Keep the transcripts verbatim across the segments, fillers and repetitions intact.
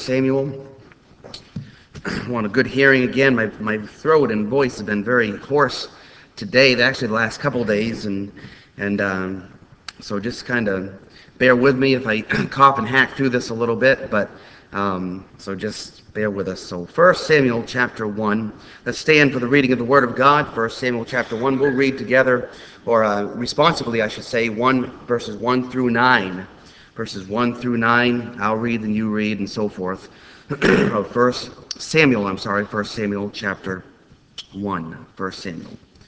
First Samuel. I want a good hearing again. My my throat and voice have been very hoarse today, actually the last couple of days, and and um, so just kind of bear with me if I cough and hack through this a little bit, but um, so just bear with us. So First Samuel chapter one. Let's stand for the reading of the Word of God. First Samuel chapter one. We'll read together, or uh, responsibly, I should say, one verses one through nine. Verses one through nine. I'll read and you read, and so forth. Of First Samuel, I'm sorry, First Samuel chapter one, First Samuel.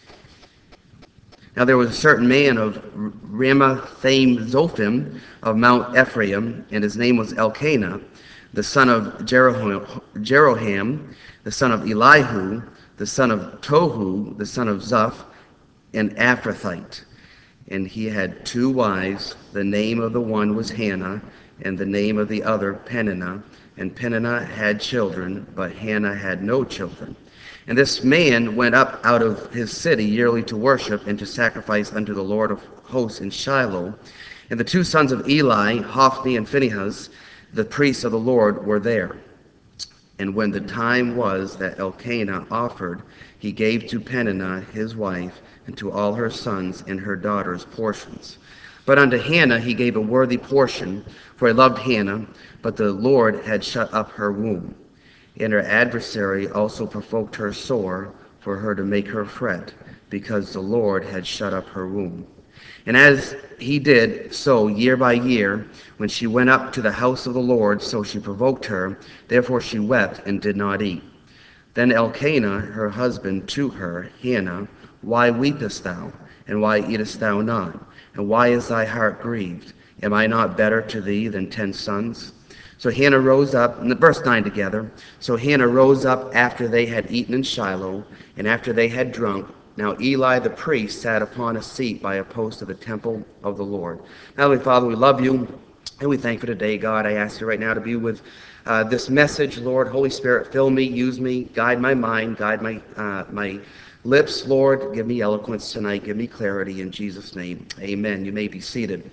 Now there was a certain man of Ramathaim Zophim of Mount Ephraim, and his name was Elkanah, the son of Jeroham, Jeroham, the son of Elihu, the son of Tohu, the son of Zuph, an Ephrathite. And he had two wives. The name of the one was Hannah, and the name of the other Peninnah. And Peninnah had children, but Hannah had no children. And this man went up out of his city yearly to worship and to sacrifice unto the Lord of hosts in Shiloh. And the two sons of Eli, Hophni and Phinehas, the priests of the Lord, were there. And when the time was that Elkanah offered, he gave to Peninnah his wife, and to all her sons and her daughters portions. But unto Hannah he gave a worthy portion, for he loved Hannah, but the Lord had shut up her womb. And her adversary also provoked her sore, for her to make her fret, because the Lord had shut up her womb. And as he did so year by year, when she went up to the house of the Lord, so she provoked her, therefore she wept and did not eat. Then Elkanah, her husband, to her, Hannah, why weepest thou, and why eatest thou not? And why is thy heart grieved? Am I not better to thee than ten sons? So Hannah rose up, and the verse nine together. So Hannah rose up after they had eaten in Shiloh, and after they had drunk. Now Eli the priest sat upon a seat by a post of the temple of the Lord. Heavenly Father, we love you, and we thank you for today, God. I ask you right now to be with uh, this message, Lord. Holy Spirit, fill me, use me, guide my mind, guide my uh, my lips, Lord. Give me eloquence tonight. Give me clarity in Jesus' name. Amen. You may be seated.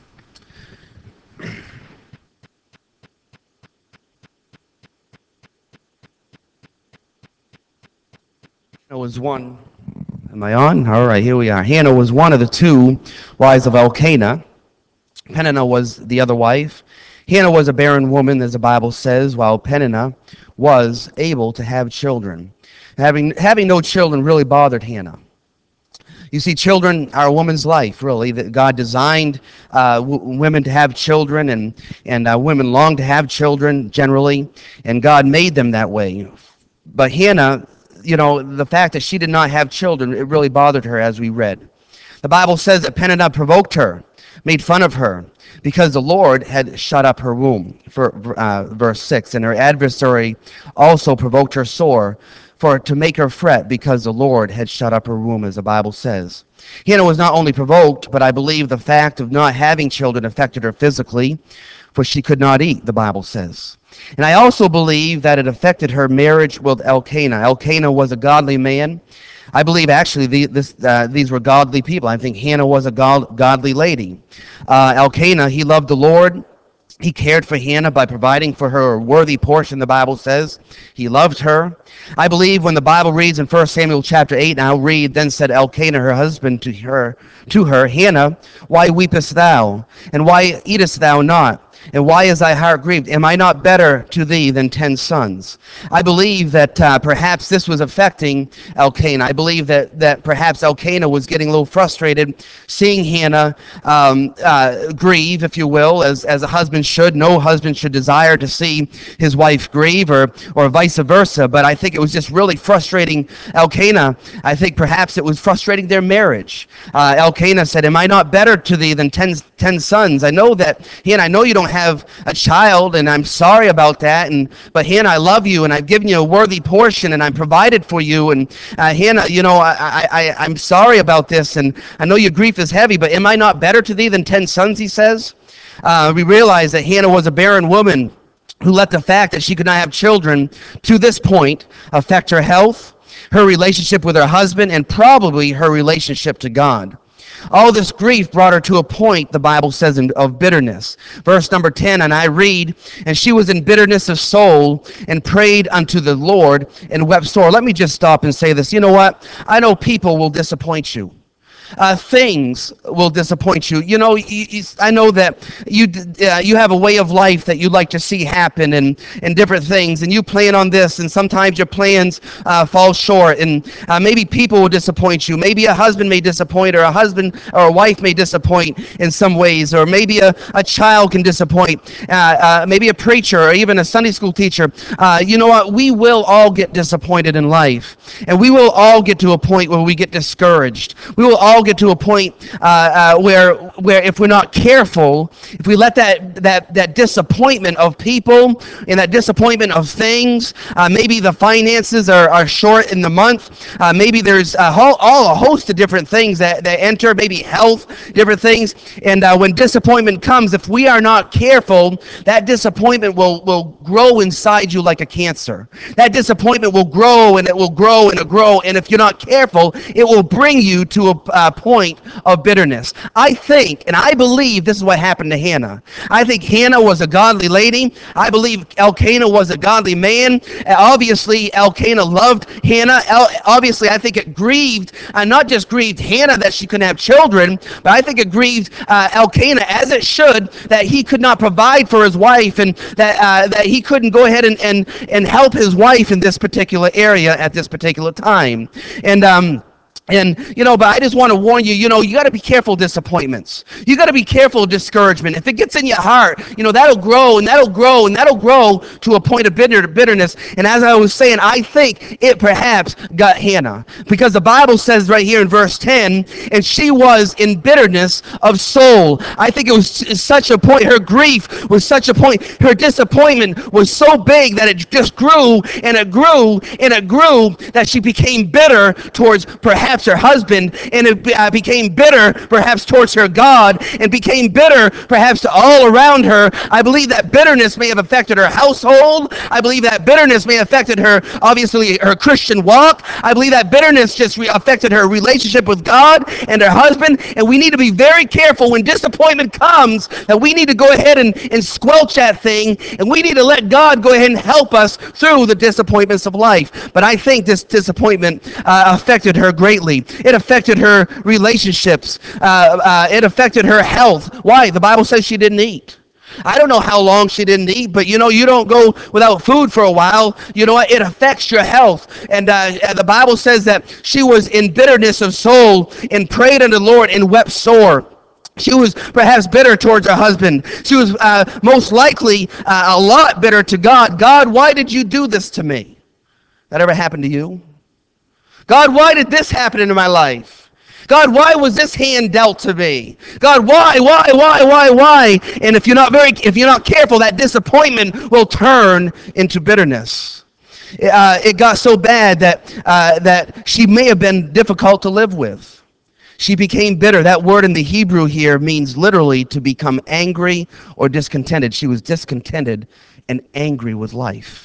Hannah was one. Am I on? All right, here we are. Hannah was one of the two wives of Elkanah. Peninnah was the other wife. Hannah was a barren woman, as the Bible says, while Peninnah was able to have children. Having having no children really bothered Hannah. You see, children are a woman's life, really. That God designed uh, w- women to have children, and and uh, women long to have children generally, and God made them that way. But Hannah, you know, the fact that she did not have children, it really bothered her, as we read. The Bible says that Peninnah provoked her, made fun of her, because the Lord had shut up her womb, for uh, verse six. And her adversary also provoked her sore, for to make her fret, because the Lord had shut up her womb, as the Bible says. Hannah was not only provoked, but I believe the fact of not having children affected her physically, for she could not eat, the Bible says. And I also believe that it affected her marriage with Elkanah. Elkanah was a godly man. I believe actually the, this, uh, these were godly people. I think Hannah was a god, godly lady. Uh, Elkanah, he loved the Lord. He cared for Hannah by providing for her a worthy portion, the Bible says. He loved her. I believe when the Bible reads in First Samuel chapter eight, and I'll read, then said Elkanah, her husband, to her, to her, Hannah, why weepest thou? And why eatest thou not? And why is thy heart grieved? Am I not better to thee than ten sons? I believe that uh, perhaps this was affecting Elkanah. I believe that, that perhaps Elkanah was getting a little frustrated seeing Hannah um, uh, grieve, if you will, as, as a husband should. No husband should desire to see his wife grieve, or, or vice versa. But I think it was just really frustrating Elkanah. I think perhaps it was frustrating their marriage. Uh, Elkanah said, am I not better to thee than ten, ten sons? I know that, Hannah, I know you don't have a child, and I'm sorry about that, and but Hannah, I love you, and I've given you a worthy portion, and I'm provided for you, and uh, Hannah, you know, I, I, I, I'm sorry about this, and I know your grief is heavy, but am I not better to thee than ten sons, he says. Uh, we realize that Hannah was a barren woman who let the fact that she could not have children to this point affect her health, her relationship with her husband, and probably her relationship to God. All this grief brought her to a point, the Bible says, of bitterness. Verse number ten, and I read, and she was in bitterness of soul and prayed unto the Lord and wept sore. Let me just stop and say this. You know what? I know people will disappoint you. Uh, things will disappoint you. You know, you, you, I know that you uh, you have a way of life that you'd like to see happen, and, and different things, and you plan on this, and sometimes your plans uh, fall short, and uh, maybe people will disappoint you. Maybe a husband may disappoint, or a husband or a wife may disappoint in some ways, or maybe a, a child can disappoint, uh, uh, maybe a preacher, or even a Sunday school teacher. Uh, you know what? We will all get disappointed in life, and we will all get to a point where we get discouraged. We will all get to a point uh, uh, where where if we're not careful, if we let that that that disappointment of people and that disappointment of things, uh, maybe the finances are, are short in the month, uh, maybe there's a whole, all a host of different things that, that enter, maybe health, different things, and uh, when disappointment comes, if we are not careful, that disappointment will will grow inside you like a cancer. That disappointment will grow, and it will grow, and it will grow, and if you're not careful, it will bring you to a uh, point of bitterness. I think, and I believe this is what happened to Hannah. I think Hannah was a godly lady. I believe Elkanah was a godly man. Uh, obviously, Elkanah loved Hannah. El- obviously, I think it grieved, uh, not just grieved Hannah that she couldn't have children, but I think it grieved uh, Elkanah, as it should, that he could not provide for his wife, and that uh, that he couldn't go ahead and, and, and help his wife in this particular area at this particular time. And um And, you know, but I just want to warn you, you know, you got to be careful of disappointments. You got to be careful of discouragement. If it gets in your heart, you know, that'll grow and that'll grow and that'll grow to a point of bitter, bitterness. And as I was saying, I think it perhaps got Hannah. Because the Bible says right here in verse ten, and she was in bitterness of soul. I think it was such a point, her grief was such a point, her disappointment was so big that it just grew and it grew and it grew that she became bitter towards perhaps her husband, and it uh, became bitter perhaps towards her God, and became bitter perhaps to all around her. I believe that bitterness may have affected her household. I believe that bitterness may have affected her, obviously, her Christian walk. I believe that bitterness just re- affected her relationship with God and her husband, and we need to be very careful when disappointment comes, that we need to go ahead and, and squelch that thing, and we need to let God go ahead and help us through the disappointments of life. But I think this disappointment uh, affected her greatly. It affected her relationships. Uh, uh, it affected her health. Why? The Bible says she didn't eat. I don't know how long she didn't eat, but you know, you don't go without food for a while. You know what? It affects your health. And uh, the Bible says that she was in bitterness of soul and prayed unto the Lord and wept sore. She was perhaps bitter towards her husband. She was uh, most likely uh, a lot bitter to God. God, why did you do this to me? That ever happened to you? God, why did this happen in my life? God, why was this hand dealt to me? God, why, why, why, why, why? And if you're not very, if you're not careful, that disappointment will turn into bitterness. Uh, it got so bad that uh, that she may have been difficult to live with. She became bitter. That word in the Hebrew here means literally to become angry or discontented. She was discontented and angry with life.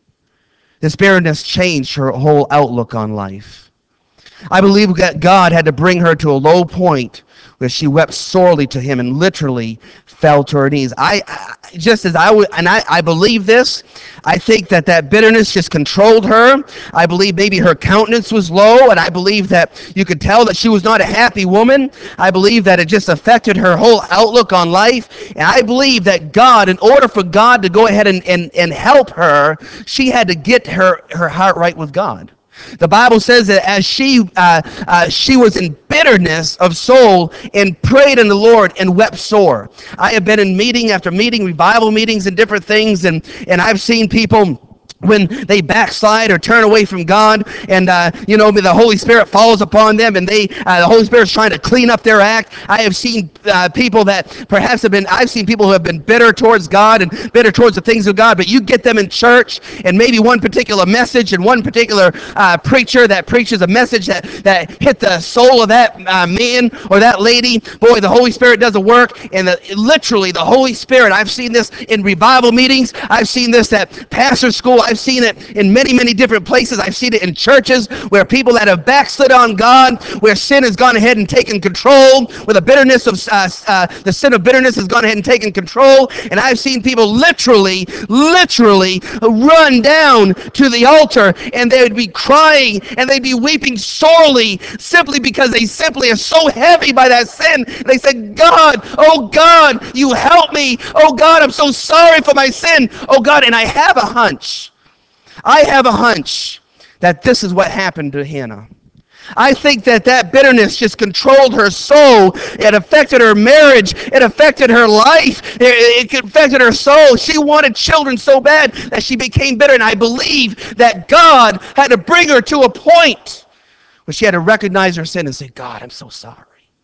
This bitterness changed her whole outlook on life. I believe that God had to bring her to a low point where she wept sorely to him and literally fell to her knees. I, I just as I would, and I, I believe this. I think that that bitterness just controlled her. I believe maybe her countenance was low, and I believe that you could tell that she was not a happy woman. I believe that it just affected her whole outlook on life. And I believe that God, in order for God to go ahead and, and, and help her, she had to get her, her heart right with God. The Bible says that as she uh, uh, she was in bitterness of soul and prayed unto the Lord and wept sore. I have been in meeting after meeting, revival meetings and different things, and, and I've seen people when they backslide or turn away from God, and uh, you know, the Holy Spirit falls upon them, and they uh, the Holy Spirit's trying to clean up their act. I have seen uh, people that perhaps have been, I've seen people who have been bitter towards God and bitter towards the things of God, but you get them in church, and maybe one particular message and one particular uh, preacher that preaches a message that, that hit the soul of that uh, man or that lady, boy, the Holy Spirit does a work, and the, literally the Holy Spirit, I've seen this in revival meetings, I've seen this at pastor school, I've seen it in many, many different places. I've seen it in churches where people that have backslid on God, where sin has gone ahead and taken control, where the bitterness of uh, uh, the sin of bitterness has gone ahead and taken control. And I've seen people literally, literally run down to the altar, and they would be crying and they'd be weeping sorely simply because they simply are so heavy by that sin. They said, God, oh God, you help me. Oh God, I'm so sorry for my sin. Oh God, and I have a hunch. I have a hunch that this is what happened to Hannah. I think that that bitterness just controlled her soul. It affected her marriage. It affected her life. It, it affected her soul. She wanted children so bad that she became bitter. And I believe that God had to bring her to a point where she had to recognize her sin and say, God, I'm so sorry.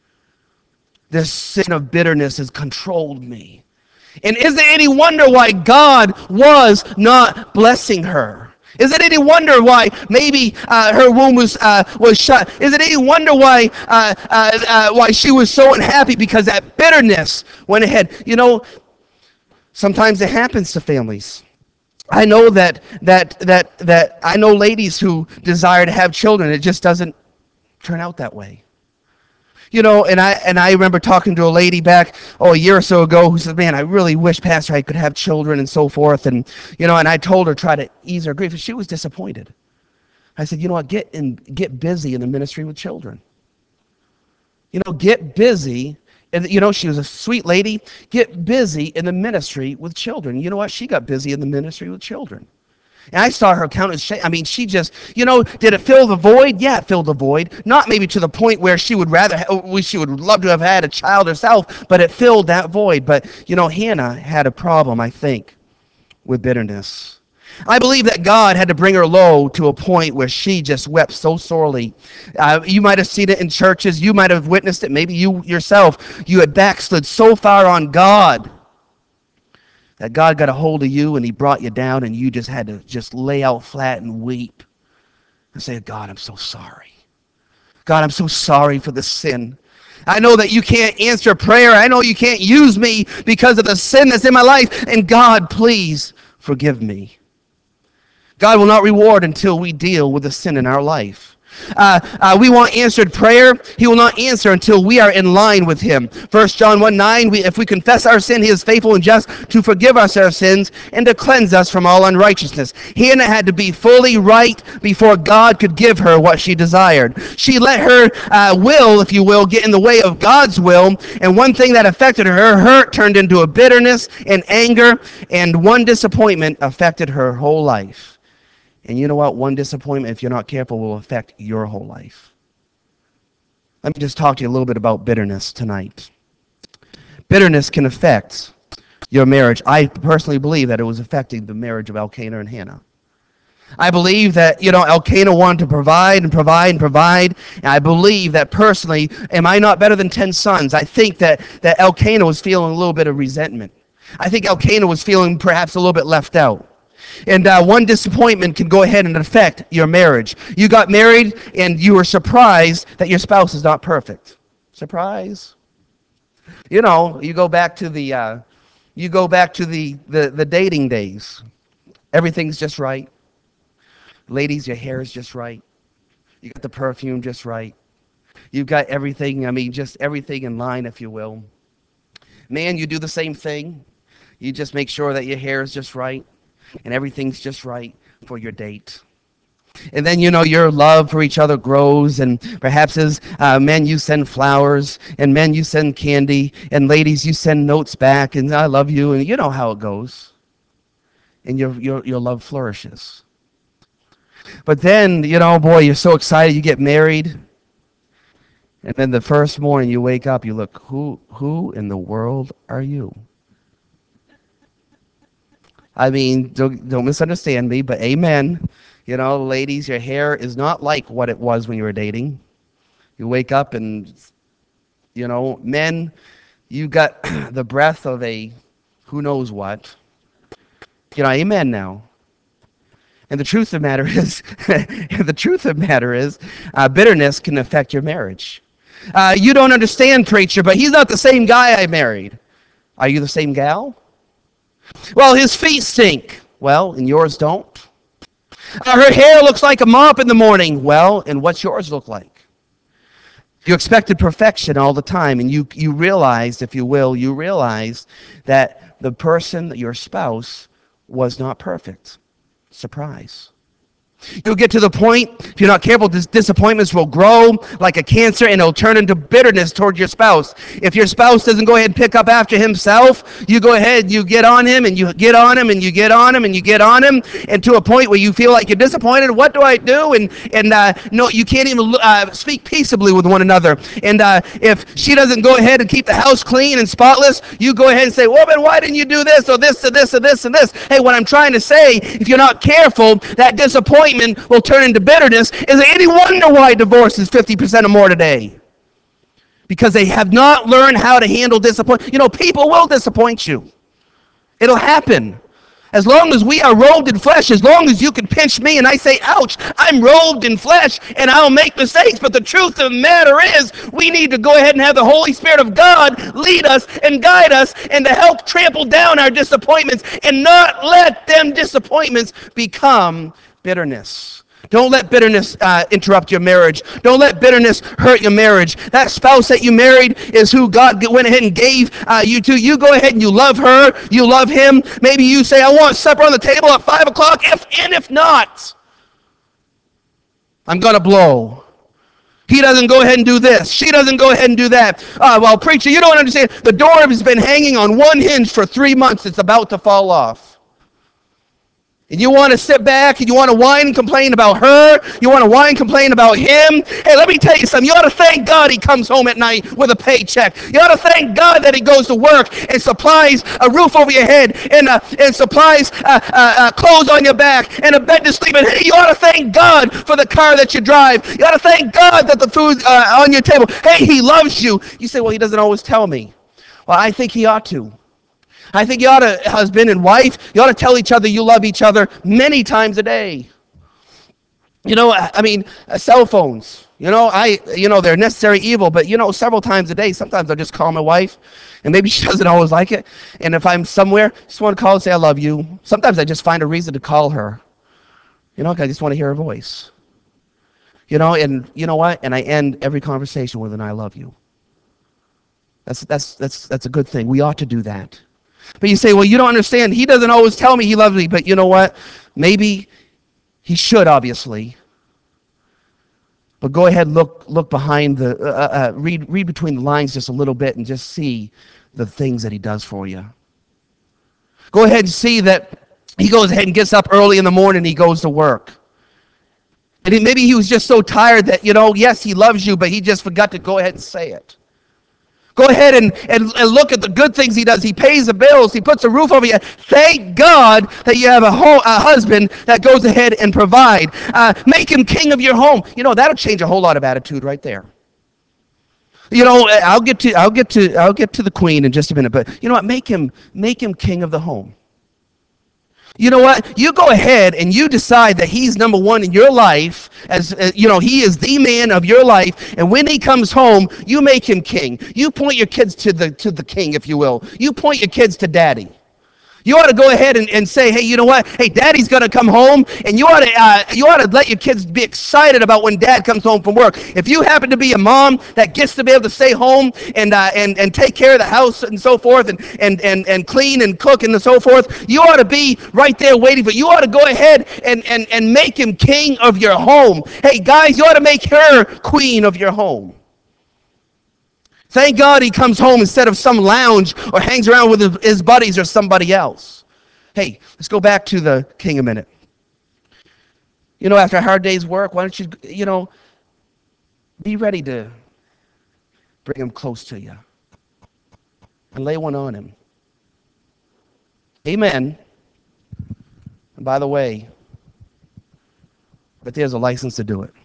This sin of bitterness has controlled me. And is it any wonder why God was not blessing her? Is it any wonder why maybe uh, her womb was uh, was shut? Is it any wonder why uh, uh, uh, why she was so unhappy? Because that bitterness went ahead. You know, sometimes it happens to families. I know that that that that I know ladies who desire to have children. It just doesn't turn out that way. You know, and I and I remember talking to a lady back, oh, a year or so ago who said, man, I really wish, Pastor, I could have children and so forth. And, you know, and I told her, try to ease her grief. And she was disappointed. I said, you know what, get in, get busy in the ministry with children. You know, get busy. And, you know, she was a sweet lady. Get busy in the ministry with children. You know what? She got busy in the ministry with children. And I saw her countenance. I mean, she just, you know, did it fill the void? Yeah, it filled the void. Not maybe to the point where she would rather, she would love to have had a child herself, but it filled that void. But, you know, Hannah had a problem, I think, with bitterness. I believe that God had to bring her low to a point where she just wept so sorely. Uh, you might have seen it in churches. You might have witnessed it. Maybe you yourself, you had backslid so far on God that God got a hold of you and He brought you down, and you just had to just lay out flat and weep and say, God, I'm so sorry. God, I'm so sorry for the sin. I know that you can't answer prayer. I know you can't use me because of the sin that's in my life. And God, please forgive me. God will not reward until we deal with the sin in our life. Uh, uh, we want answered prayer. He will not answer until we are in line with Him. First John one nine, we, if we confess our sin, He is faithful and just to forgive us our sins and to cleanse us from all unrighteousness. Hannah had to be fully right before God could give her what she desired. She let her uh, will, if you will, get in the way of God's will, and one thing that affected her, her hurt turned into a bitterness and anger, and one disappointment affected her whole life. And you know what? One disappointment, if you're not careful, will affect your whole life. Let me just talk to you a little bit about bitterness tonight. Bitterness can affect your marriage. I personally believe that it was affecting the marriage of Elkanah and Hannah. I believe that, you know, Elkanah wanted to provide and provide and provide. And I believe that personally, am I not better than ten sons? I think that, that Elkanah was feeling a little bit of resentment. I think Elkanah was feeling perhaps a little bit left out. And uh, one disappointment can go ahead and affect your marriage. You got married and you were surprised that your spouse is not perfect. Surprise. You know, you go back to the uh, you go back to the, the, the dating days. Everything's just right. Ladies, your hair is just right. You got the perfume just right. You've got everything, I mean, just everything in line, if you will. Man, you do the same thing. You just make sure that your hair is just right and everything's just right for your date. And then, you know, your love for each other grows, and perhaps as uh, men, you send flowers, and men, you send candy, and ladies, you send notes back, and I love you, and you know how it goes. And your, your, your love flourishes. But then, you know, boy, you're so excited, you get married, and then the first morning you wake up, you look, who, who in the world are you? I mean, don't, don't misunderstand me, but amen. You know, ladies, your hair is not like what it was when you were dating. You wake up and, you know, men, you got the breath of a who knows what. You know, amen now. And the truth of the matter is, the truth of the matter is, uh, bitterness can affect your marriage. Uh, you don't understand, preacher, but he's not the same guy I married. Are you the same gal? Well, his feet stink. Well, and yours don't. Uh, her hair looks like a mop in the morning. Well, and what's yours look like? You expected perfection all the time, and you, you realized, if you will, you realized that the person, your spouse, was not perfect. Surprise. You'll get to the point, if you're not careful, dis- disappointments will grow like a cancer and it'll turn into bitterness toward your spouse. If your spouse doesn't go ahead and pick up after himself, you go ahead, you get on him and you get on him and you get on him and you get on him, and to a point where you feel like you're disappointed. What do I do? And and uh, no, you can't even uh, speak peaceably with one another. And uh, if she doesn't go ahead and keep the house clean and spotless, you go ahead and say, woman, why didn't you do this or this or this or this and this? Hey, what I'm trying to say, if you're not careful, that disappointment will turn into bitterness. Is it any wonder why divorce is fifty percent or more today? Because they have not learned how to handle disappointment. You know, people will disappoint you. It'll happen. As long as we are robed in flesh, as long as you can pinch me and I say, ouch, I'm robed in flesh and I'll make mistakes. But the truth of the matter is, we need to go ahead and have the Holy Spirit of God lead us and guide us and to help trample down our disappointments and not let them disappointments become bitterness. Don't let bitterness uh, interrupt your marriage. Don't let bitterness hurt your marriage. That spouse that you married is who God went ahead and gave uh, you to. You go ahead and you love her. You love him. Maybe you say, I want supper on the table at five o'clock. If, and if not, I'm going to blow. He doesn't go ahead and do this. She doesn't go ahead and do that. Uh, well, preacher, you don't understand. The door has been hanging on one hinge for three months. It's about to fall off. And you want to sit back and you want to whine and complain about her. You want to whine and complain about him. Hey, let me tell you something. You ought to thank God he comes home at night with a paycheck. You ought to thank God that he goes to work and supplies a roof over your head and, uh, and supplies uh, uh, uh, clothes on your back and a bed to sleep in. Hey, you ought to thank God for the car that you drive. You ought to thank God that the food's uh, on your table. Hey, he loves you. You say, well, he doesn't always tell me. Well, I think he ought to. I think you ought to, husband and wife, you ought to tell each other you love each other many times a day. You know, I mean, uh, cell phones, you know, I, you know, they're necessary evil, but, you know, several times a day, sometimes I'll just call my wife, and maybe she doesn't always like it. And if I'm somewhere, just want to call and say I love you. Sometimes I just find a reason to call her, you know, 'cause I just want to hear her voice. You know, and you know what? And I end every conversation with an I love you. That's, that's, that's, that's a good thing. We ought to do that. But you say, well, you don't understand. He doesn't always tell me he loves me. But you know what? Maybe he should, obviously. But go ahead, look look behind the, uh, uh, read, read between the lines just a little bit and just see the things that he does for you. Go ahead and see that he goes ahead and gets up early in the morning and he goes to work. And he, maybe he was just so tired that, you know, yes, he loves you, but he just forgot to go ahead and say it. Go ahead and, and, and look at the good things he does. He pays the bills. He puts a roof over you. Thank God that you have a, ho- a husband that goes ahead and provide. Uh, make him king of your home. You know, that'll change a whole lot of attitude right there. You know, I'll get to I'll get to I'll get to the queen in just a minute, but you know what? Make him make him king of the home. You know what? You go ahead and you decide that he's number one in your life, as uh, you know, he is the man of your life. And when he comes home, you make him king. You point your kids to the to the king, if you will. You point your kids to daddy. You ought to go ahead and, and say, hey, you know what? Hey, daddy's going to come home, and you ought to uh, you ought to let your kids be excited about when dad comes home from work. If you happen to be a mom that gets to be able to stay home and uh, and and take care of the house and so forth, and and and and clean and cook and so forth, you ought to be right there waiting for. You ought to go ahead and and and make him king of your home. Hey, guys, you ought to make her queen of your home. Thank God he comes home instead of some lounge or hangs around with his buddies or somebody else. Hey, let's go back to the king a minute. You know, after a hard day's work, why don't you, you know, be ready to bring him close to you and lay one on him. Amen. And by the way, but there's a license to do it.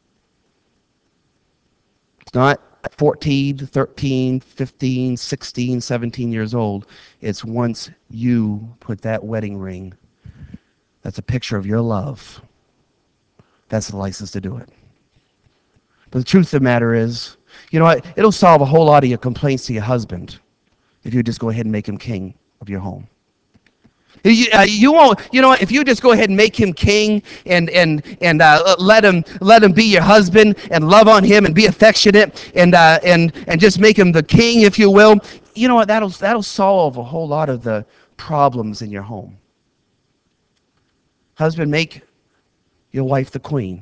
It's not fourteen, thirteen, fifteen, sixteen, seventeen years old. It's once you put that wedding ring, that's a picture of your love. That's the license to do it. But the truth of the matter is, you know what? It'll solve a whole lot of your complaints to your husband if you just go ahead and make him king of your home. You, uh, you won't. You know what? If you just go ahead and make him king and and and uh, let him let him be your husband and love on him and be affectionate and uh, and and just make him the king, if you will. You know what? That'll that'll solve a whole lot of the problems in your home. Husband, make your wife the queen.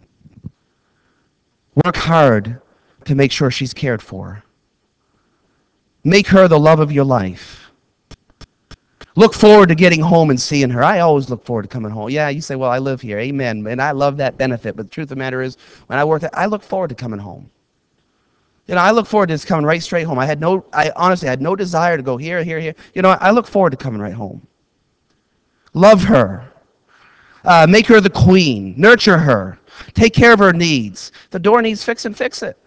Work hard to make sure she's cared for. Make her the love of your life. Look forward to getting home and seeing her. I always look forward to coming home. Yeah, you say, well, I live here. Amen. And I love that benefit. But the truth of the matter is, when I work there, I look forward to coming home. You know, I look forward to just coming right straight home. I had no, I honestly had no desire to go here, here, here. You know, I look forward to coming right home. Love her. Uh, make her the queen. Nurture her. Take care of her needs. The door needs fixing, fix it.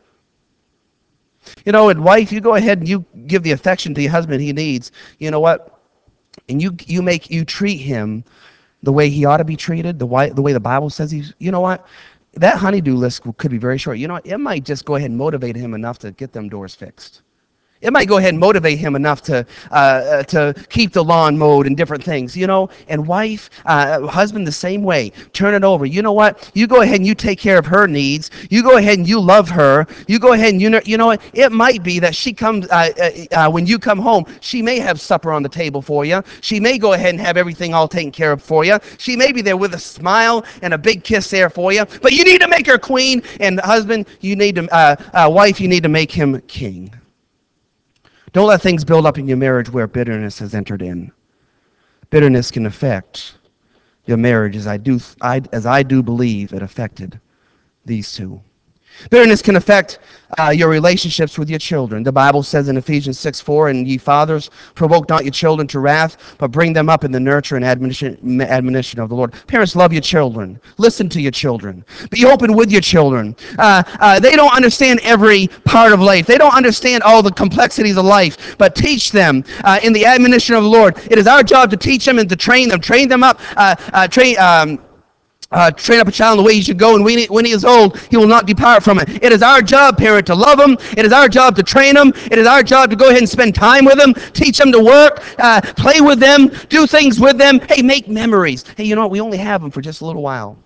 You know, and wife, you go ahead and you give the affection to your husband he needs. You know what? And you you make you treat him the way he ought to be treated, the way the way the Bible says he's. You know what? That honeydew list could be very short. You know what? It might just go ahead and motivate him enough to get them doors fixed. It might go ahead and motivate him enough to uh, uh, to keep the lawn mowed and different things, you know. And wife, uh, husband, the same way. Turn it over. You know what? You go ahead and you take care of her needs. You go ahead and you love her. You go ahead and you know. You know what? It might be that she comes uh, uh, uh, when you come home. She may have supper on the table for you. She may go ahead and have everything all taken care of for you. She may be there with a smile and a big kiss there for you. But you need to make her queen. And husband, you need to uh, uh, wife, you need to make him king. Don't let things build up in your marriage where bitterness has entered in. Bitterness can affect your marriage, as I do, I, as I do believe it affected these two. Bitterness can affect uh, your relationships with your children. The Bible says in Ephesians six four, and ye fathers, provoke not your children to wrath, but bring them up in the nurture and admonition, admonition of the Lord. Parents, love your children. Listen to your children. Be open with your children. Uh, uh, they don't understand every part of life. They don't understand all the complexities of life, but teach them uh, in the admonition of the Lord. It is our job to teach them and to train them. Train them up. Uh, uh, train. Um, Uh, train up a child in the way he should go, and when he, when he is old, he will not depart from it. It is our job, parent, to love them. It is our job to train them. It is our job to go ahead and spend time with them, teach them to work, uh, play with them, do things with them. Hey, make memories. Hey, you know what? We only have them for just a little while.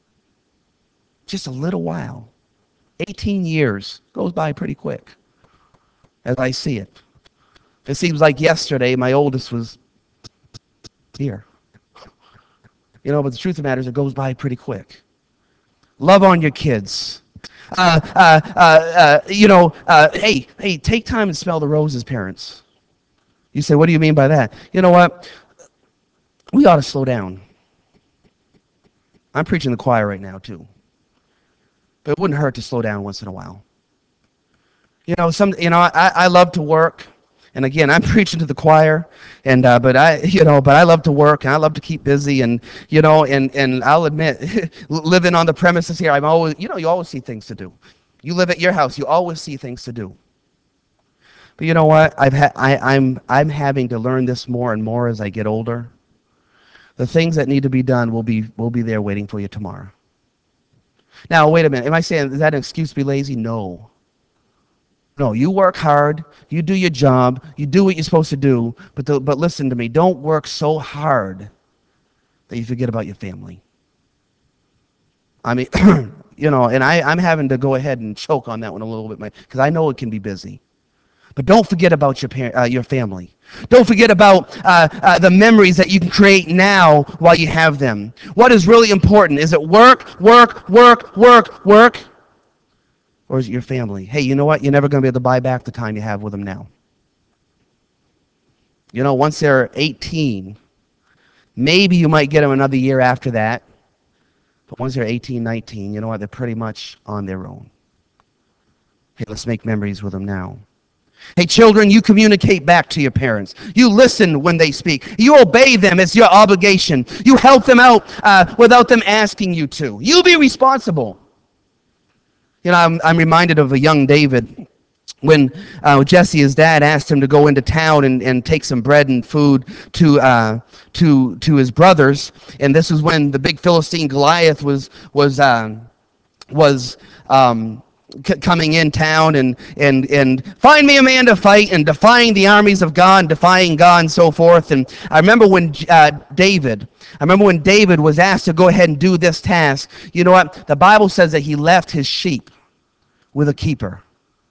Just a little while. eighteen years goes by pretty quick as I see it. It seems like yesterday my oldest was here. You know, but the truth of the matter is it goes by pretty quick. Love on your kids. Uh, uh, uh, uh, you know, uh, hey, hey, take time and smell the roses, parents. You say, what do you mean by that? You know what? We ought to slow down. I'm preaching the choir right now, too. But it wouldn't hurt to slow down once in a while. You know, some. You know, I, I love to work. And again, I'm preaching to the choir, and uh, but I, you know, but I love to work and I love to keep busy, and you know, and and I'll admit, living on the premises here, I'm always, you know, you always see things to do. You live at your house, you always see things to do. But you know what? I've ha- I, I'm I'm having to learn this more and more as I get older. The things that need to be done will be will be there waiting for you tomorrow. Now, wait a minute. Am I saying is that an excuse to be lazy? No. No, you work hard, you do your job, you do what you're supposed to do, but the, but listen to me, don't work so hard that you forget about your family. I mean, you know, and I, I'm having to go ahead and choke on that one a little bit, because I know it can be busy. But don't forget about your par- uh, your family. Don't forget about uh, uh, the memories that you can create now while you have them. What is really important? Is it work, work, work, work, work? Or is it your family? Hey, you know what? You're never going to be able to buy back the time you have with them now. You know, once they're eighteen, maybe you might get them another year after that. But once they're eighteen, nineteen, you know what? They're pretty much on their own. Hey, let's make memories with them now. Hey, children, you communicate back to your parents. You listen when they speak. You obey them as your obligation. You help them out uh, without them asking you to. You be responsible. You know, I'm, I'm reminded of a young David when uh, Jesse, his dad, asked him to go into town and, and take some bread and food to uh, to to his brothers. And this is when the big Philistine Goliath was was uh, was um, c- coming in town and, and, and find me a man to fight and defying the armies of God and defying God and so forth. And I remember when uh, David, I remember when David was asked to go ahead and do this task. You know what? The Bible says that he left his sheep with a keeper.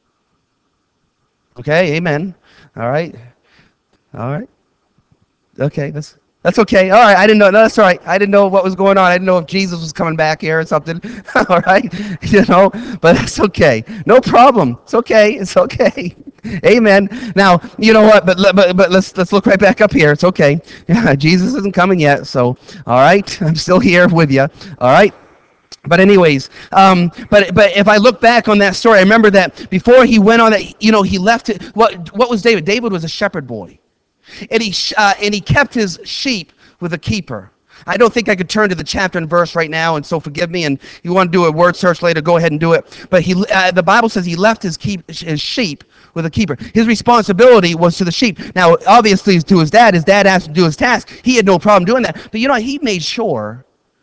Okay, amen. All right. All right. Okay, that's that's okay. All right, I didn't know. No, that's all right. I didn't know what was going on. I didn't know if Jesus was coming back here or something. All right, you know, but that's okay. No problem. It's okay. It's okay. Amen. Now, you know what? But but but let's let's look right back up here. It's okay. Yeah, Jesus isn't coming yet. So, all right, I'm still here with you. All right. But anyways, um, but but if I look back on that story, I remember that before he went on that, you know, he left it. What what was David? David was a shepherd boy. And he, uh, and he kept his sheep with a keeper. I don't think I could turn to the chapter and verse right now, and so forgive me. And if you want to do a word search later, go ahead and do it. But he, uh, the Bible says he left his, keep, his sheep with a keeper. His responsibility was to the sheep. Now, obviously, to his dad, his dad asked him to do his task. He had no problem doing that. But you know, he made sure.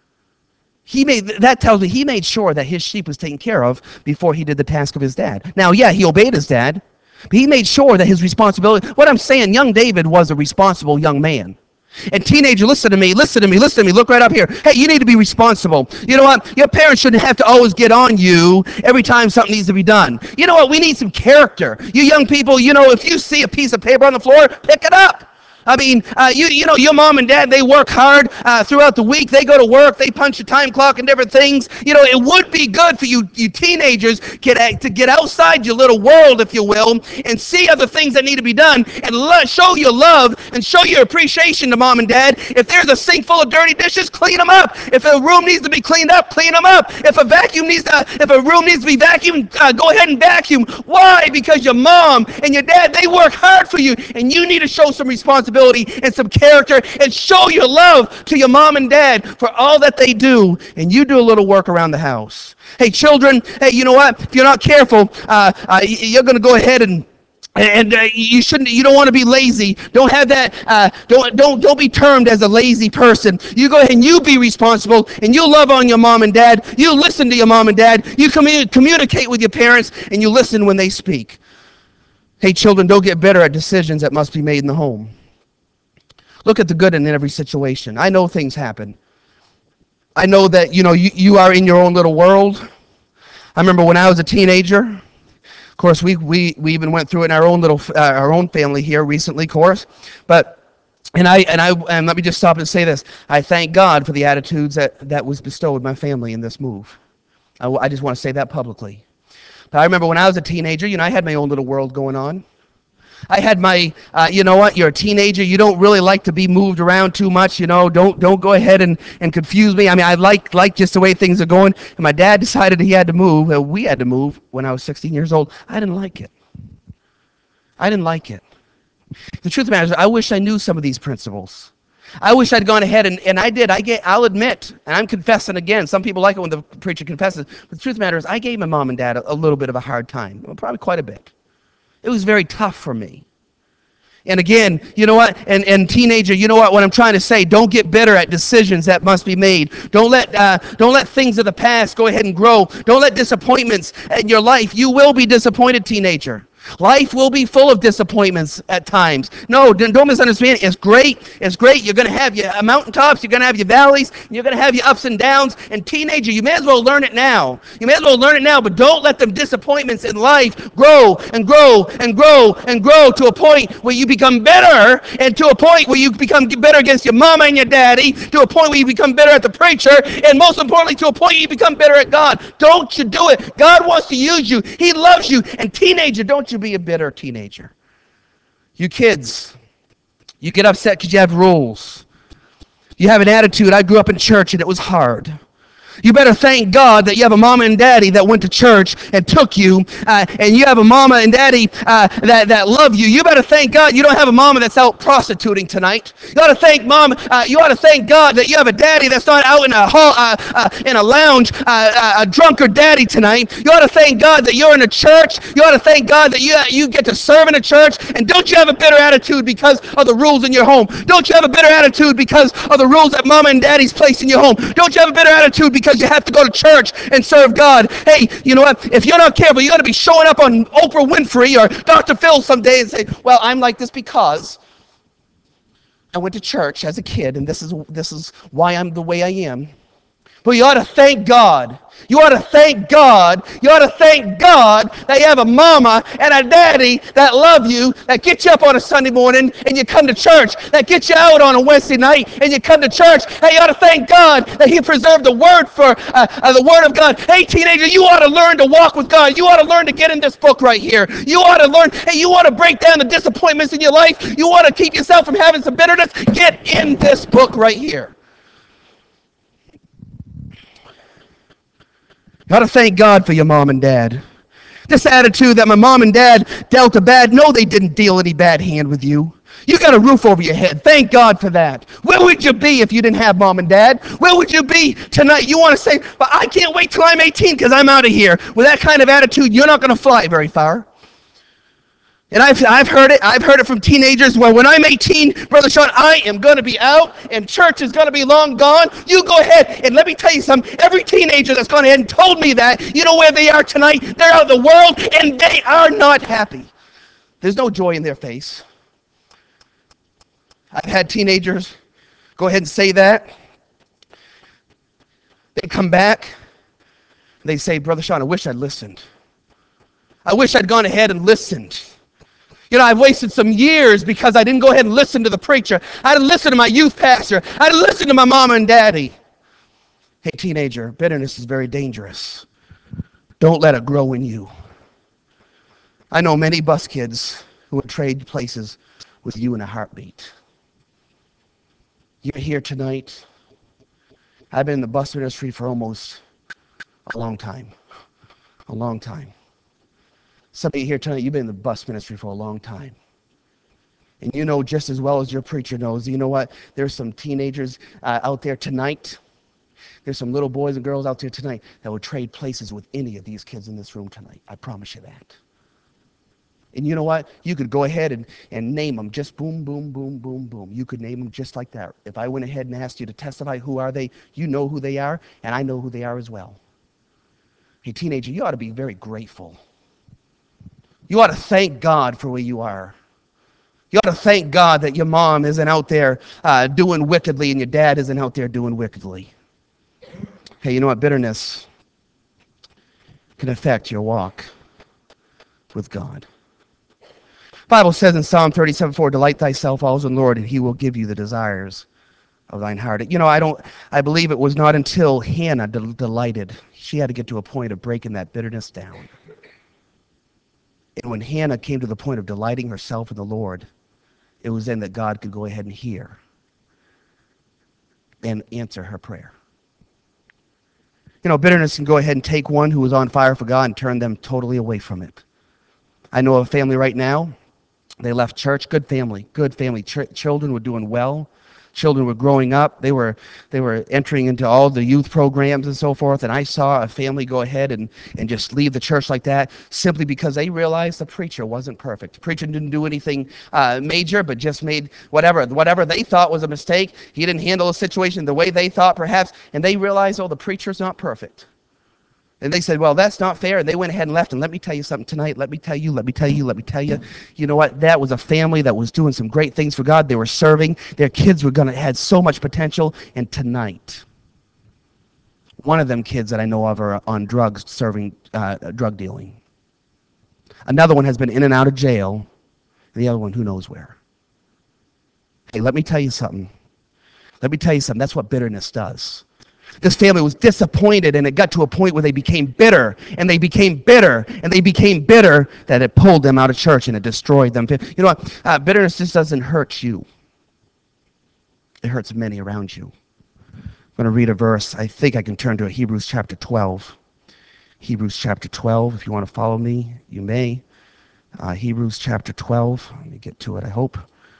He made that tells me he made sure that his sheep was taken care of before he did the task of his dad. Now, yeah, he obeyed his dad. But he made sure that his responsibility, what I'm saying, young David was a responsible young man. And teenager, listen to me, listen to me, listen to me, look right up here. Hey, you need to be responsible. You know what? Your parents shouldn't have to always get on you every time something needs to be done. You know what? We need some character. You young people, you know, if you see a piece of paper on the floor, pick it up. I mean, uh, you you know, your mom and dad, they work hard uh, throughout the week. They go to work. They punch the time clock and different things. You know, it would be good for you you teenagers get to get outside your little world, if you will, and see other things that need to be done and lo- show your love and show your appreciation to mom and dad. If there's a sink full of dirty dishes, clean them up. If a room needs to be cleaned up, clean them up. If a vacuum needs to, if a room needs to be vacuumed, uh, go ahead and vacuum. Why? Because your mom and your dad, they work hard for you, and you need to show some responsibility and some character and show your love to your mom and dad for all that they do, and you do a little work around the house. Hey, children, hey, you know what? If you're not careful, uh, uh, you're going to go ahead and And uh, you shouldn't. You don't want to be lazy. Don't have that. Uh, don't don't don't be termed as a lazy person. You go ahead and you be responsible, and you love on your mom and dad. You listen to your mom and dad. You commu- communicate with your parents, and you listen when they speak. Hey, children, don't get bitter at decisions that must be made in the home. Look at the good in every situation. I know things happen. I know that, you know, you, you are in your own little world. I remember when I was a teenager, of course, we we, we even went through it in our own little uh, our own family here recently, of course. But and I and I and let me just stop and say this: I thank God for the attitudes that that was bestowed my family in this move. I, I just want to say that publicly. But I remember when I was a teenager, you know, I had my own little world going on. I had my, uh, you know what, you're a teenager, you don't really like to be moved around too much, you know, don't don't go ahead and, and confuse me. I mean, I like like just the way things are going. And my dad decided he had to move, uh, we had to move when I was sixteen years old. I didn't like it. I didn't like it. The truth of the matter is, I wish I knew some of these principles. I wish I'd gone ahead, and, and I did. I get, I'll admit, and I'm confessing again. Some people like it when the preacher confesses. But the truth of the matter is, I gave my mom and dad a, a little bit of a hard time, well, probably quite a bit. It was very tough for me. And again, you know what? And, and teenager, you know what? What I'm trying to say, don't get bitter at decisions that must be made. Don't let uh, don't let things of the past go ahead and grow. Don't let disappointments in your life. You will be disappointed, teenager. Life will be full of disappointments at times. No, don't misunderstand. It's great. It's great. You're going to have your mountaintops. You're going to have your valleys. You're going to have your ups and downs. And teenager, you may as well learn it now. You may as well learn it now, but don't let the disappointments in life grow and grow and grow and grow to a point where you become bitter, and to a point where you become bitter against your mama and your daddy, to a point where you become bitter at the preacher, and most importantly, to a point where you become bitter at God. Don't you do it. God wants to use you. He loves you. And teenager, don't you be a bitter teenager. You kids, you get upset because you have rules. You have an attitude. I grew up in church and it was hard. You better thank God that you have a mama and daddy that went to church and took you, uh, and you have a mama and daddy uh, that, that love you. You better thank God you don't have a mama that's out prostituting tonight. You ought to thank mom. Uh, you ought to thank God that you have a daddy that's not out in a hall, uh, uh, in a lounge, uh, uh, a drunkard daddy tonight. You ought to thank God that you're in a church. You ought to thank God that you uh, you get to serve in a church. And don't you have a bitter attitude because of the rules in your home. Don't you have a bitter attitude because of the rules that mama and daddy's placed in your home. Don't you have a bitter attitude because because you have to go to church and serve God. Hey, you know what? If you're not careful, you're going to be showing up on Oprah Winfrey or Doctor Phil someday and say, well, I'm like this because I went to church as a kid, and this is this is why I'm the way I am. But you ought to thank God. You ought to thank God. You ought to thank God that you have a mama and a daddy that love you, that get you up on a Sunday morning and you come to church, that get you out on a Wednesday night and you come to church. Hey, you ought to thank God that He preserved the Word for uh, uh, the Word of God. Hey, teenager, you ought to learn to walk with God. You ought to learn to get in this book right here. You ought to learn. Hey, you ought to break down the disappointments in your life. You ought to keep yourself from having some bitterness. Get in this book right here. You ought to thank God for your mom and dad. This attitude that my mom and dad dealt a bad, no, they didn't deal any bad hand with you. You got a roof over your head. Thank God for that. Where would you be if you didn't have mom and dad? Where would you be tonight? You want to say, but I can't wait till I'm eighteen because I'm out of here. With that kind of attitude, you're not going to fly very far. And I've, I've heard it. I've heard it from teenagers where when I'm eighteen, Brother Sean, I am going to be out and church is going to be long gone. You go ahead and let me tell you something. Every teenager that's gone ahead and told me that, you know where they are tonight? They're out of the world and they are not happy. There's no joy in their face. I've had teenagers go ahead and say that. They come back. They say, Brother Sean, I wish I'd listened. I wish I'd gone ahead and listened. You know, I've wasted some years because I didn't go ahead and listen to the preacher. I didn't listen to my youth pastor. I didn't listen to my mom and daddy. Hey, teenager, bitterness is very dangerous. Don't let it grow in you. I know many bus kids who would trade places with you in a heartbeat. You're here tonight. I've been in the bus ministry for almost a long time. A long time. Some of you here tonight, you've been in the bus ministry for a long time. And you know just as well as your preacher knows, you know what? There's some teenagers uh, out there tonight. There's some little boys and girls out there tonight that would trade places with any of these kids in this room tonight. I promise you that. And you know what? You could go ahead and, and name them just boom, boom, boom, boom, boom. You could name them just like that. If I went ahead and asked you to testify who are they, you know who they are, and I know who they are as well. Hey, teenager, you ought to be very grateful. You ought to thank God for where you are. You ought to thank God that your mom isn't out there uh, doing wickedly and your dad isn't out there doing wickedly. Hey, you know what? Bitterness can affect your walk with God. The Bible says in Psalm thirty-seven four, delight thyself always in the Lord, and He will give you the desires of thine heart. You know, I don't. I believe it was not until Hannah del- delighted. She had to get to a point of breaking that bitterness down. And when Hannah came to the point of delighting herself in the Lord, it was then that God could go ahead and hear and answer her prayer. You know, bitterness can go ahead and take one who is on fire for God and turn them totally away from it. I know of a family right now. They left church. Good family. Good family. Ch- children were doing well. Children were growing up. They were they were entering into all the youth programs and so forth. And I saw a family go ahead and, and just leave the church like that simply because they realized the preacher wasn't perfect. The preacher didn't do anything uh, major, but just made whatever whatever they thought was a mistake. He didn't handle a situation the way they thought perhaps. And they realized, oh, the preacher's not perfect. And they said, well, that's not fair. And they went ahead and left. And let me tell you something tonight. Let me tell you, let me tell you, let me tell you. You know what? That was a family that was doing some great things for God. They were serving. Their kids were going to had so much potential. And tonight, one of them kids that I know of are on drugs, serving uh, drug dealing. Another one has been in and out of jail. And the other one, who knows where. Hey, let me tell you something. Let me tell you something. That's what bitterness does. This family was disappointed, and it got to a point where they became bitter, and they became bitter, and they became bitter that it pulled them out of church and it destroyed them. You know what? Uh, bitterness just doesn't hurt you. It hurts many around you. I'm going to read a verse. I think I can turn to Hebrews chapter twelve. Hebrews chapter twelve. If you want to follow me, you may. Uh, Hebrews chapter twelve. Let me get to it, I hope.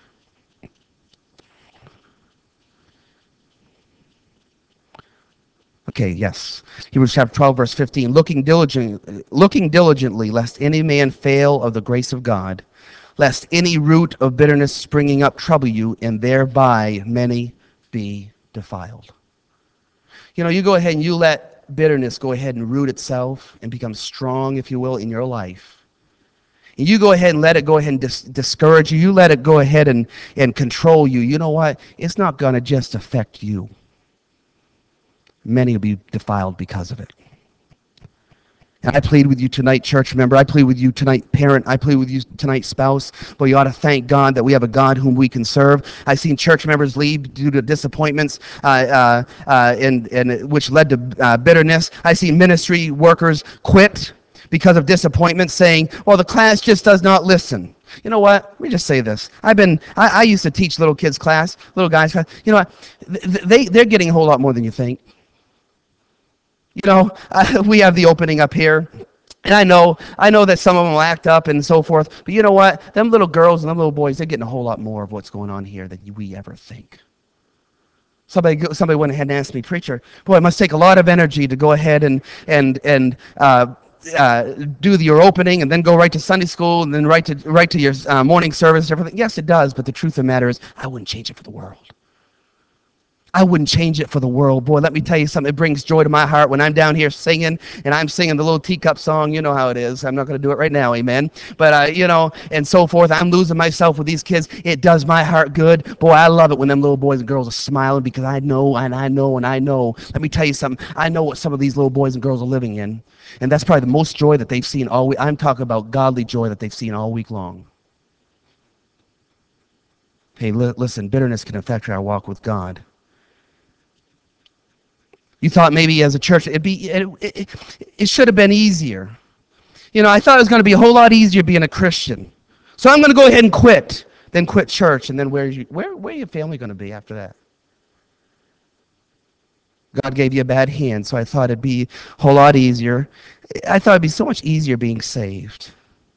Okay, yes. Hebrews chapter twelve, verse fifteen. Looking diligently, looking diligently, lest any man fail of the grace of God, lest any root of bitterness springing up trouble you, and thereby many be defiled. You know, you go ahead and you let bitterness go ahead and root itself and become strong, if you will, in your life. And you go ahead and let it go ahead and dis- discourage you. You let it go ahead and, and control you. You know what? It's not going to just affect you. Many will be defiled because of it. And I plead with you tonight, church member. I plead with you tonight, parent. I plead with you tonight, spouse. But you ought to thank God that we have a God whom we can serve. I've seen church members leave due to disappointments, uh, uh, uh, and, and which led to uh, bitterness. I've seen ministry workers quit because of disappointment, saying, well, the class just does not listen. You know what? Let me just say this. I've been, I, I used to teach little kids class, little guys class. You know what? They, they're getting a whole lot more than you think. You know, uh, we have the opening up here. And I know, I know that some of them will act up and so forth. But you know what? Them little girls and them little boys, they're getting a whole lot more of what's going on here than we ever think. Somebody, somebody went ahead and asked me, preacher, boy, it must take a lot of energy to go ahead and and and uh, uh, do the, your opening and then go right to Sunday school and then right to right to your uh, morning service and everything. Yes, it does. But the truth of the matter is, I wouldn't change it for the world. I wouldn't change it for the world. Boy, let me tell you something. It brings joy to my heart when I'm down here singing and I'm singing the little teacup song. You know how it is. I'm not going to do it right now, amen. But, uh, you know, and so forth. I'm losing myself with these kids. It does my heart good. Boy, I love it when them little boys and girls are smiling because I know and I know and I know. Let me tell you something. I know what some of these little boys and girls are living in. And that's probably the most joy that they've seen all week. I'm talking about godly joy that they've seen all week long. Hey, li- listen, bitterness can affect our walk with God. You thought maybe as a church it'd be it, it, it should have been easier. You know, I thought it was going to be a whole lot easier being a Christian. So I'm going to go ahead and quit. Then quit church, and then where's you, where where your family going to be after that? God gave you a bad hand, so I thought it'd be a whole lot easier. I thought it'd be so much easier being saved.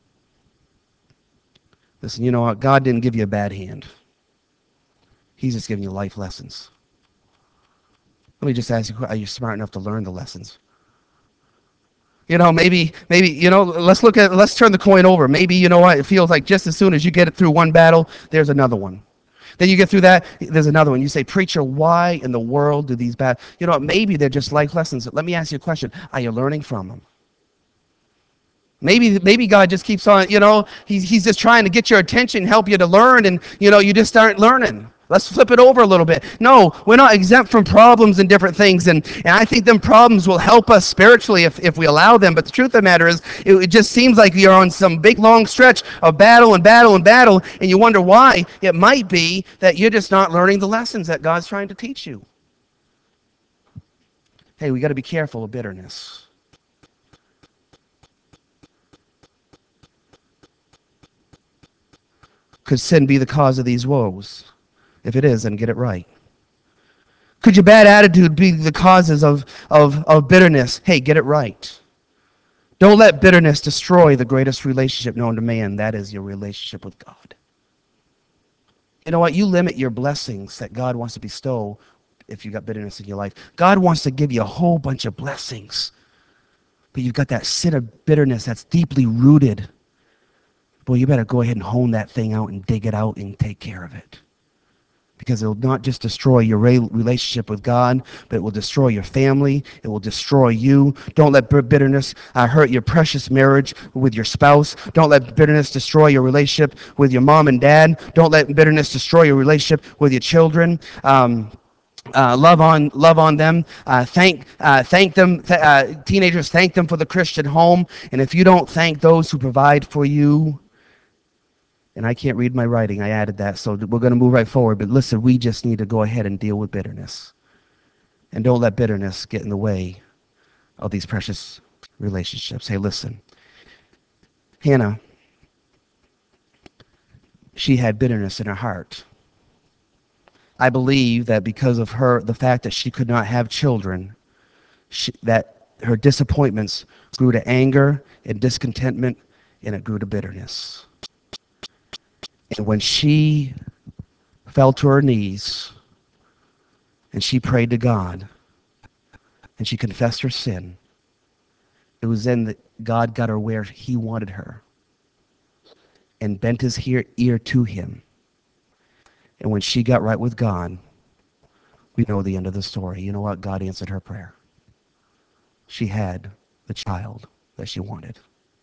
Listen, you know what? God didn't give you a bad hand. He's just giving you life lessons. Let me just ask you, are you smart enough to learn the lessons? You know, maybe, maybe, you know, let's look at, let's turn the coin over. Maybe, you know what, it feels like just as soon as you get it through one battle, there's another one. Then you get through that, there's another one. You say, preacher, why in the world do these bad, you know, maybe they're just life lessons. Let me ask you a question. Are you learning from them? Maybe, maybe God just keeps on, you know, he's, he's just trying to get your attention, help you to learn, and, you know, you just aren't learning. Let's flip it over a little bit. No, we're not exempt from problems and different things, and, and I think them problems will help us spiritually if, if we allow them, but the truth of the matter is, it, it just seems like you're on some big, long stretch of battle and battle and battle, and you wonder why. It might be that you're just not learning the lessons that God's trying to teach you. Hey, we got to be careful of bitterness. Could sin be the cause of these woes? If it is, then get it right. Could your bad attitude be the causes of, of, of bitterness? Hey, get it right. Don't let bitterness destroy the greatest relationship known to man. That is your relationship with God. You know what? You limit your blessings that God wants to bestow if you've got bitterness in your life. God wants to give you a whole bunch of blessings, but you've got that sin of bitterness that's deeply rooted. Boy, you better go ahead and hone that thing out and dig it out and take care of it. Because it will not just destroy your relationship with God, but it will destroy your family. It will destroy you. Don't let bitterness uh, hurt your precious marriage with your spouse. Don't let bitterness destroy your relationship with your mom and dad. Don't let bitterness destroy your relationship with your children. Um, uh, love on, love on them. Uh, thank, uh, thank them. Th- uh, teenagers, thank them for the Christian home. And if you don't thank those who provide for you, and I can't read my writing. I added that, so we're going to move right forward. But listen, we just need to go ahead and deal with bitterness. And don't let bitterness get in the way of these precious relationships. Hey, listen. Hannah, she had bitterness in her heart. I believe that because of her, the fact that she could not have children, she, that her disappointments grew to anger and discontentment, and it grew to bitterness. And when she fell to her knees and she prayed to God and she confessed her sin, it was then that God got her where he wanted her and bent his ear, ear to him. And when she got right with God, We know the end of the story. You know what? God answered her prayer. She had the child that she wanted.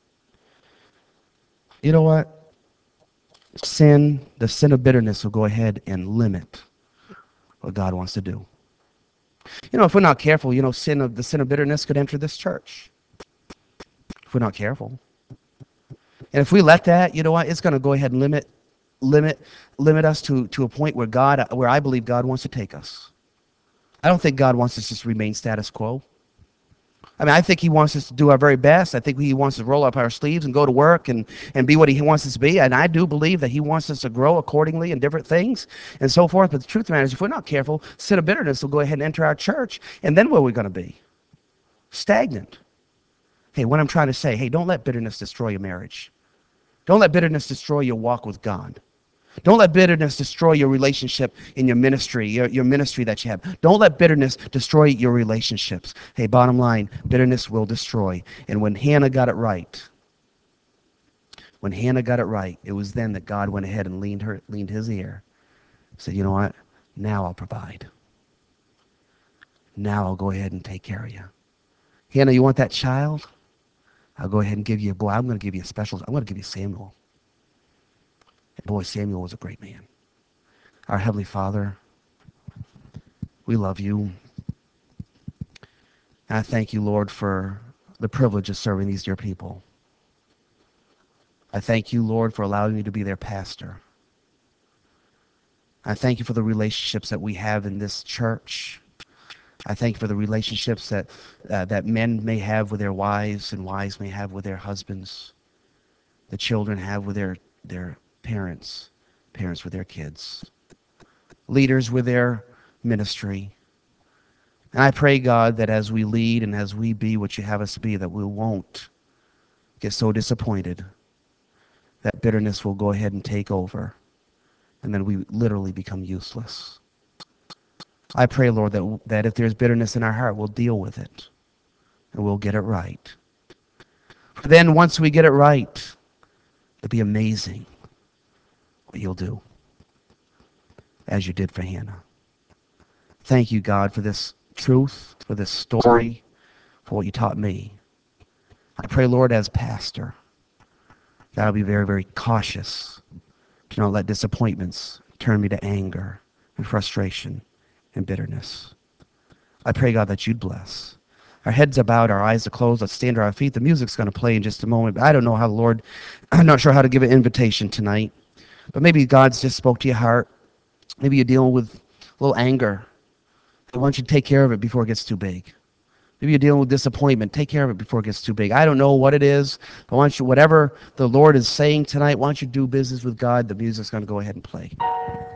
You know what? Sin, the sin of bitterness will go ahead and limit what God wants to do. You know, if we're not careful, you know, sin of the sin of bitterness could enter this church. If we're not careful. And if we let that, you know what, it's going to go ahead and limit, limit, limit us to, to a point where God, where I believe God wants to take us. I don't think God wants us to just remain status quo. I mean, I think he wants us to do our very best. I think he wants us to roll up our sleeves and go to work and, and be what he wants us to be. And I do believe that he wants us to grow accordingly in different things and so forth. But the truth of the matter is, if we're not careful, sin of bitterness will go ahead and enter our church. And then where are we going to be? Stagnant. Hey, what I'm trying to say, hey, don't let bitterness destroy your marriage. Don't let bitterness destroy your walk with God. Don't let bitterness destroy your relationship in your ministry, your, your ministry that you have. Don't let bitterness destroy your relationships. Hey, bottom line, bitterness will destroy. And when Hannah got it right, when Hannah got it right, it was then that God went ahead and leaned her, leaned his ear. Said, you know what? Now I'll provide. Now I'll go ahead and take care of you. Hannah, you want that child? I'll go ahead and give you a boy. I'm going to give you a special, I'm going to give you Samuel. And boy, Samuel was a great man. Our Heavenly Father, we love you. And I thank you, Lord, for the privilege of serving these dear people. I thank you, Lord, for allowing me to be their pastor. I thank you for the relationships that we have in this church. I thank you for the relationships that uh, that men may have with their wives and wives may have with their husbands. The children have with their, their parents, parents with their kids, leaders with their ministry. And I pray, God, that as we lead and as we be what you have us to be, that we won't get so disappointed that bitterness will go ahead and take over, and then we literally become useless. I pray, Lord, that, that if there's bitterness in our heart, we'll deal with it, and we'll get it right. For then, once we get it right, it'll be amazing what you'll do, as you did for Hannah. Thank you, God, for this truth, for this story, for what you taught me. I pray, Lord, as pastor, that I'll be very, very cautious to not let disappointments turn me to anger and frustration and bitterness. I pray, God, that you'd bless. Our heads are bowed, our eyes are closed. Let's stand to our feet. The music's going to play in just a moment. But I don't know how the Lord, I'm not sure how to give an invitation tonight. But maybe God's just spoke to your heart. Maybe you're dealing with a little anger. I want you to take care of it before it gets too big. Maybe you're dealing with disappointment. Take care of it before it gets too big. I don't know what it is. But I want you, whatever the Lord is saying tonight, why don't you do business with God? The music's going to go ahead and play.